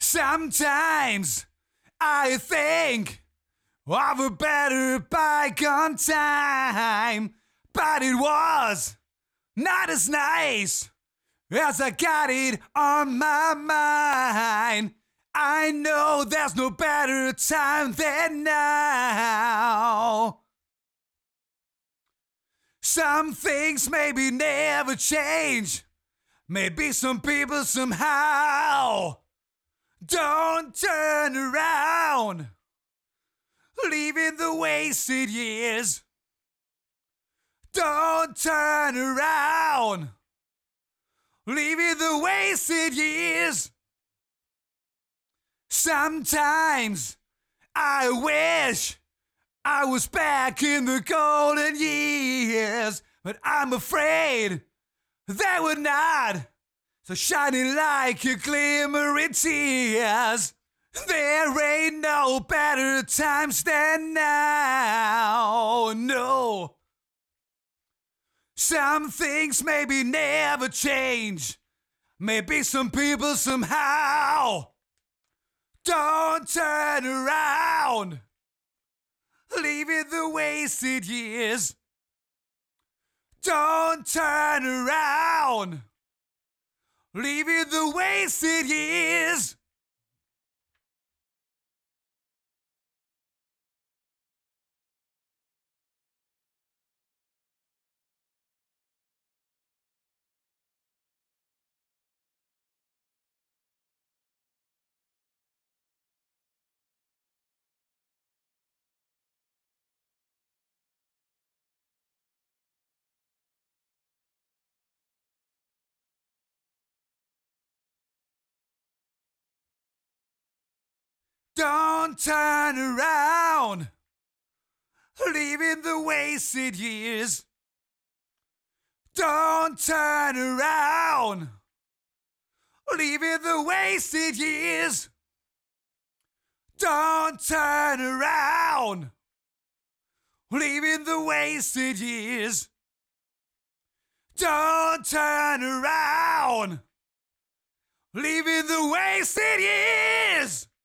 Sometimes I think of a better bygone time, but it was not as nice as I got it on my mind. I know there's no better time than now. Some things maybe never change. Maybe some people somehow don't turn around, leaving the wasted years. Don't turn around, leaving the wasted years. Sometimes I wish I was back in the golden years, but I'm afraid they were not so shining like a glimmering tears. There ain't no better times than now, no. Some things maybe never change. Maybe some people somehow don't turn around, leaving the wasted years. Don't turn around, leaving the wasted years. Don't turn around, leaving the wasted years. Don't turn around, leaving the wasted years. Don't turn around, leaving the wasted years. Don't turn around, leaving the wasted years.